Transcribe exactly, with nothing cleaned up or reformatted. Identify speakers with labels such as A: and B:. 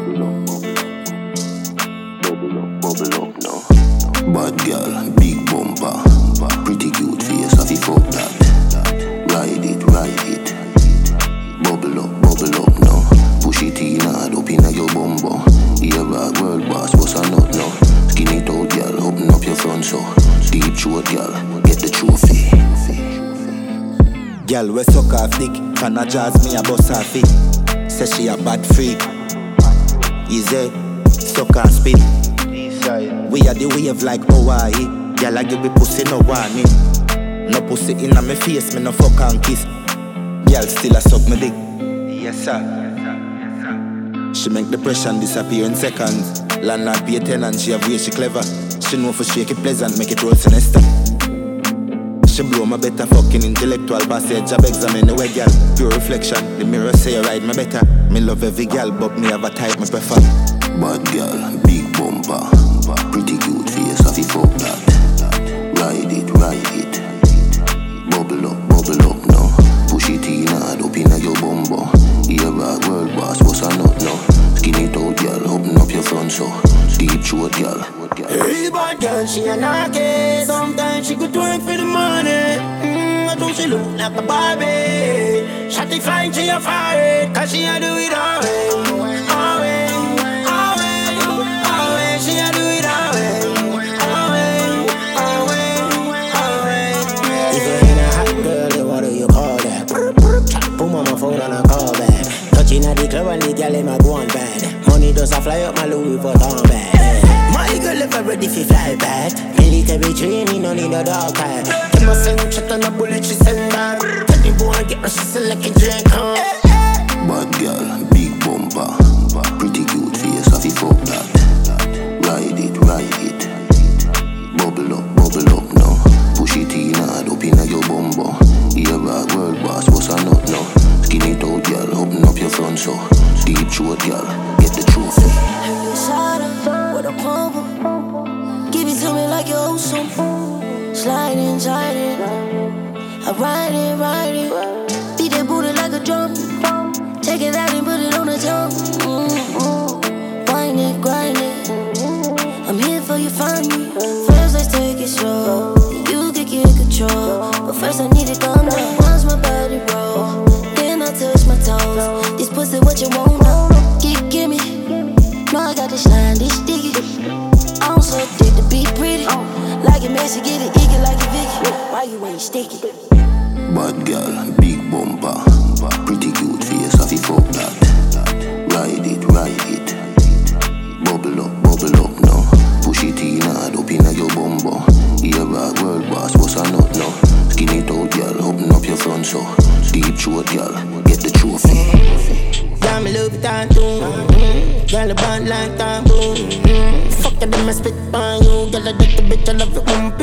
A: Bubble up, bubble up now. Bad girl, big bumper, pretty cute face, have you fuck that? Ride it, ride it. Bubble up, bubble up now. Push it in hard up inna your bumbo. Here a world boss, what's a nut now? Skin it out, girl, open up your front so. Deep throat, girl, get the trophy.
B: Girl, we suck off dick. Can a jazz me a bust her feet. Say she a bad freak. Easy, suck and spit. We are the wave like Hawaii. Girl, I give me pussy no warning. No pussy inna me face, me no fuck and kiss. Girl still a suck me dick. Yes sir. She make depression disappear in seconds. Landlord pay tenant, she have way she clever. She know for shake it pleasant, make it roll sinister. She blow my better fucking intellectual passage. Job examine the way girl. Pure reflection, the mirror say you ride me better. Me love every girl, but me have a type me prefer.
A: Bad girl, big bumper, pretty cute face, have you fuck that? Ride it, ride it. Bubble up, bubble up now. Push it in hard up inna your bumbo. Here a world boss, what's a nut now? Skin it out, girl, open up your front so. Deep throat, girl.
C: Hey, bad girl, she a knocky. Sometimes she could work for the money. Mm, I think she look like a Barbie. Shotty flying, she a fire. Cause she a do it all way. All way, all way, all way. She a do it all way. All way, all way, all way. If you ain't a hot girl, then what do you call that? Boom on my phone and I call back. Touching at the club and the girl in my go on bad. Money does a fly up my Louis Vuitton bag. My girl ever ready fi fly back. Military training, no need no dog tag. Give my son shot on a bullet, she send back. Tell the boy get her, she sell like a drink, huh?
A: Bad girl, big bumper, pretty cute face, have you fuck that? Ride it, ride it. Bubble up, bubble up now. Push it in hard up inna your bumbo. Here a world boss, what's a nut now? Skin it out, girl, open up your front so. Deep throat, girl, get the trophy.
D: With a pump, give it to me like you owe some. Slide in, slide in. I ride it, ride it. Beat that booty like a drum. Take it out and put it on the tongue. Mm-hmm. Wind it, grind it. I'm here for you, find me. First let's take it slow. You can get control, but first I need it calm down. Watch my body roll, then I touch my toes. This pussy what you want now? Give, give me. No, I got this line, this sticky. I'm so thick to be pretty. Like it messy, get it eager like a Vicky. Why you ain't sticky?
A: Bad girl, big bumper, pretty cute face, have you fuck that? Ride it, ride it. Bubble up, bubble up now. Push it in hard up inna your bumbo. Here a world boss, what's a nut now? Skin it out, girl, open up your front so. Deep throat, girl, get the trophy.
C: Got me Louis Vuitton too. Mm-hmm. Girl, a band like that, boom. Mm-hmm. Fuck it, them I spit on you. Girl, I dick the bitch, I love it, mm,